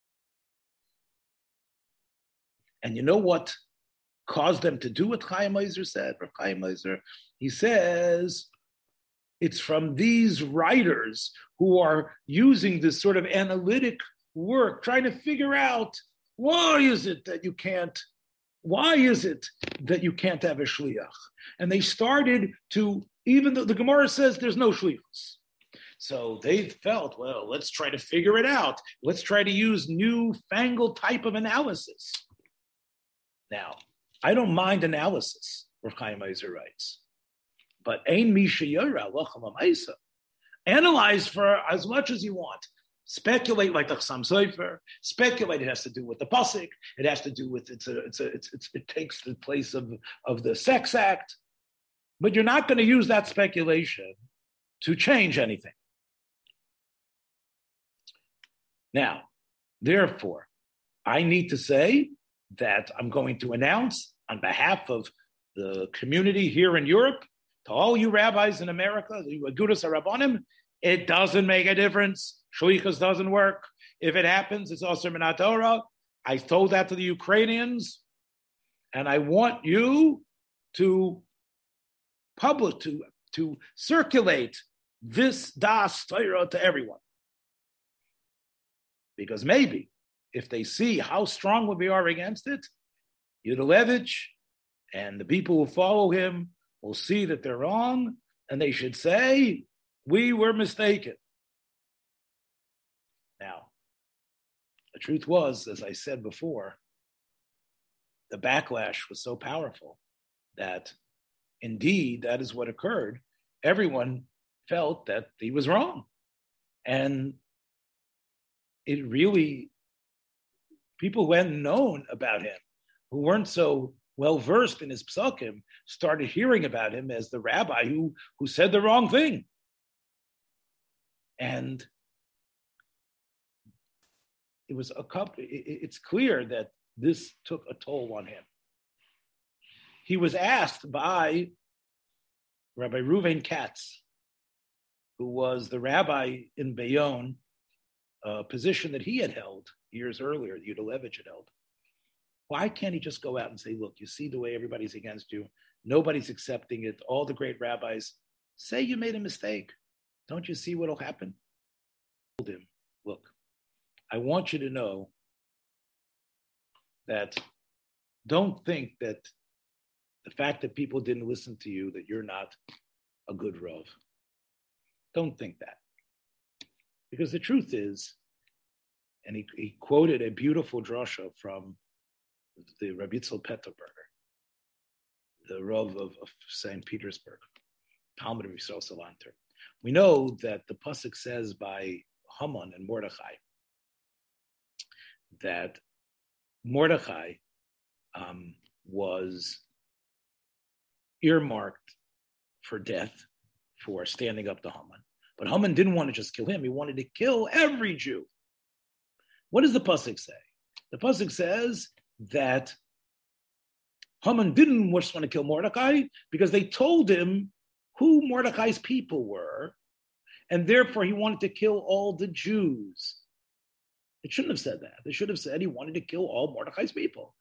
And you know what caused them to do what Chaim Oizer said? Rav Chaim Oizer, he says, it's from these writers who are using this sort of analytic work, trying to figure out why is it that you can't, why is it that you can't have a shliach? And they started to, even though the Gemara says there's no shlichus. So they felt, well, let's try to figure it out. Let's try to use newfangled type of analysis. Now, I don't mind analysis, Rav Chaim Ozer writes, but ein mi sheyora lochem ha'maisa. Analyze for as much as you want. Speculate like the Chassam Sofer. Speculate. It has to do with the pasuk. It has to do with it's a, it's a, it's, it's it takes the place of of the sex act. But you're not going to use that speculation to change anything. Now, therefore, I need to say that I'm going to announce on behalf of the community here in Europe, to all you rabbis in America, the Agudas HaRabbanim, it doesn't make a difference. Shlichus doesn't work. If it happens, it's also Minat Torah. I told that to the Ukrainians, and I want you to publish, to, to circulate this Das Torah to everyone. Because maybe if they see how strong we are against it, Yudilevich and the people who follow him will see that they're wrong, and they should say, we were mistaken. Now, the truth was, as I said before, the backlash was so powerful that indeed that is what occurred. Everyone felt that he was wrong. And it really, people who hadn't known about him, who weren't so well-versed in his psukim, started hearing about him as the rabbi who, who said the wrong thing. And it was a couple, it, it's clear that this took a toll on him. He was asked by Rabbi Reuven Katz, who was the rabbi in Bayonne, a position that he had held years earlier, Yudilevich had held. Why can't he just go out and say, look, you see the way everybody's against you, nobody's accepting it, all the great rabbis, say you made a mistake. Don't you see what'll happen? I told him, look, I want you to know that don't think that the fact that people didn't listen to you, that you're not a good Rav. Don't think that. Because the truth is, and he, he quoted a beautiful drasha from the Rabbi Yitzhak Petterberger, the Rav of, of Saint Petersburg, Talmud of Yisrael Salanter. We know that the pasuk says by Haman and Mordechai that Mordechai um, was earmarked for death for standing up to Haman. But Haman didn't want to just kill him. He wanted to kill every Jew. What does the pasuk say? The pasuk says that Haman didn't just want to kill Mordecai because they told him who Mordecai's people were, and therefore he wanted to kill all the Jews. It shouldn't have said that. They should have said he wanted to kill all Mordecai's people.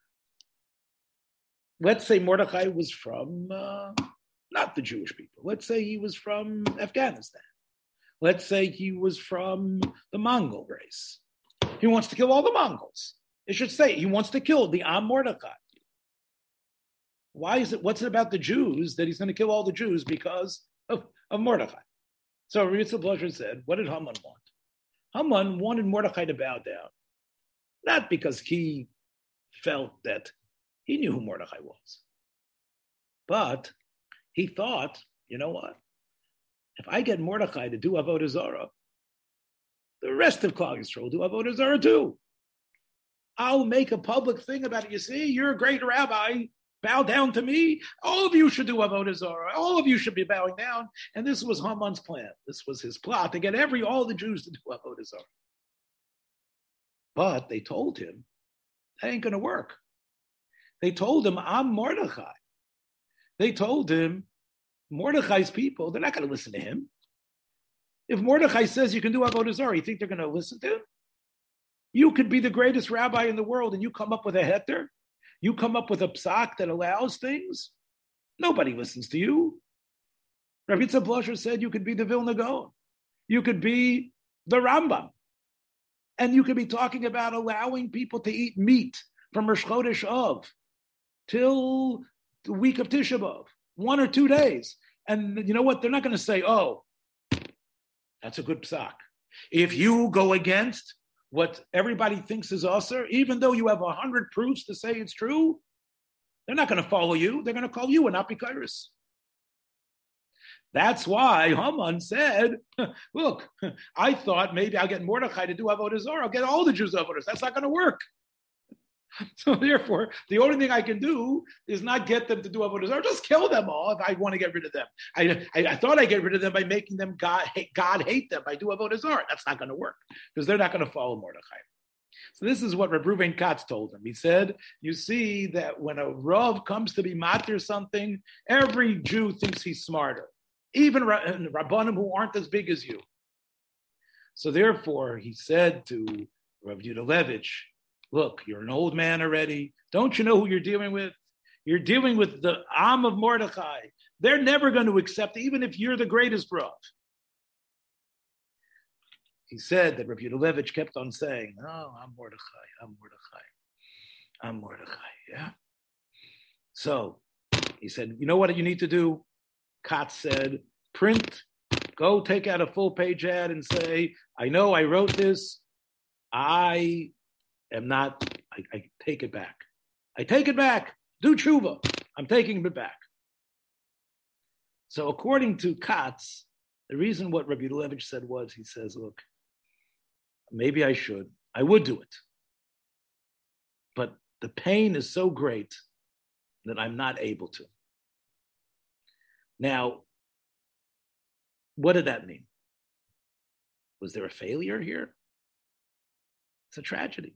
Let's say Mordecai was from uh, not the Jewish people. Let's say he was from Afghanistan. Let's say he was from the Mongol race. He wants to kill all the Mongols. It should say he wants to kill the Am Mordecai. Why is it, what's it about the Jews that he's going to kill all the Jews because of, of Mordecai? So Yitzhak Blusher said, what did Haman want? Haman wanted Mordecai to bow down. Not because he felt that he knew who Mordecai was. But he thought, you know what? If I get Mordecai to do Avodah Zarah, the rest of Klal Yisrael will do Avodah Zarah too. I'll make a public thing about it. You see, you're a great rabbi. Bow down to me. All of you should do Avodah Zarah. All of you should be bowing down. And this was Haman's plan. This was his plot to get every all the Jews to do Avodah Zarah. But they told him that ain't going to work. They told him, I'm Mordechai. They told him, Mordechai's people, they're not going to listen to him. If Mordechai says you can do Avodah Zarah, you think they're going to listen to him? You could be the greatest rabbi in the world and you come up with a heter? You come up with a psak that allows things? Nobody listens to you. Rabbi Yitzhak Blusher said you could be the Vilna Gaon. You could be the Rambam. And you could be talking about allowing people to eat meat from Rosh Chodesh Av till the week of Tisha B'Av, one or two days. And you know what? They're not going to say, oh, that's a good psak. If you go against what everybody thinks is usher, even though you have a hundred proofs to say it's true, they're not going to follow you. They're going to call you an apikairis. That's why Haman said, look, I thought maybe I'll get Mordechai to do Avodah Zarah. I'll get all the Jews Avodah Zarah. That's not going to work. So therefore, the only thing I can do is not get them to do Avodah Zarah. Just kill them all if I want to get rid of them. I, I, I thought I'd get rid of them by making them God hate, God hate them by do Avodah Zarah. That's not going to work because they're not going to follow Mordechai. So this is what Reb Ruven Katz told him. He said, you see that when a Rav comes to be matir something, every Jew thinks he's smarter. Even Rabbanim who aren't as big as you. So therefore, he said to Rav Yudalevich, look, you're an old man already. Don't you know who you're dealing with? You're dealing with the Am of Mordechai. They're never going to accept it, even if you're the greatest Rav. He said that Rav Yudalevich kept on saying, oh, I'm Mordechai, I'm Mordechai, I'm Mordechai, yeah? So he said, you know what you need to do? Katz said, print, go take out a full page ad and say, I know I wrote this. I am not, I, I take it back. I take it back. Do tshuva. I'm taking it back. So according to Katz, the reason what Rabbi Yudalevich said was, he says, look, maybe I should. I would do it. But the pain is so great that I'm not able to. Now, what did that mean? Was there a failure here? It's a tragedy.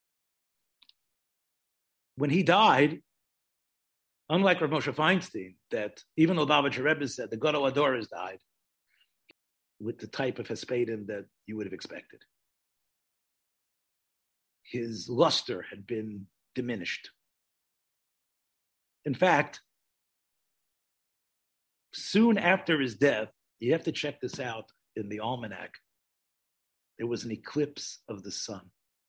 When he died, unlike Rav Moshe Feinstein, that even though Lubavitcher Rebbe said the Gadol Adoros died with the type of hespedim that you would have expected. His luster had been diminished. In fact, soon after his death, you have to check this out in the almanac, there was an eclipse of the sun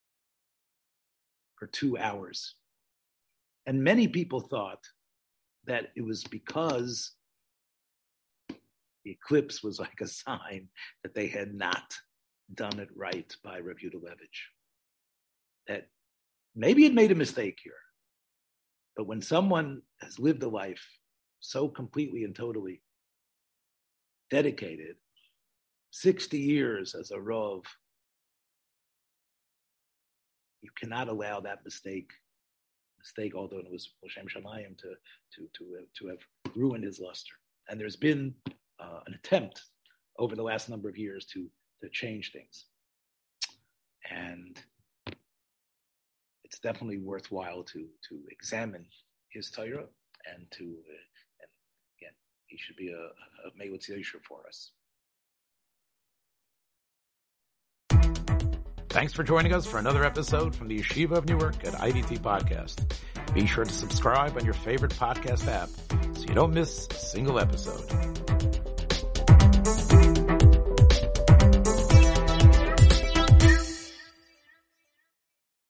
for two hours. And many people thought that it was because the eclipse was like a sign that they had not done it right by Rav Yudalevich. That maybe it made a mistake here. But when someone has lived a life so completely and totally dedicated, sixty years as a Rav, you cannot allow that mistake, mistake, although it was L'Shem Shamayim, to, to, to, uh, to have ruined his luster. And there's been uh, an attempt over the last number of years to, to change things. And it's definitely worthwhile to, to examine his Torah and to, uh, and again, he should be a, a Meilutz Yosher for us. Thanks for joining us for another episode from the Yeshiva of Newark at I D T Podcast. Be sure to subscribe on your favorite podcast app so you don't miss a single episode.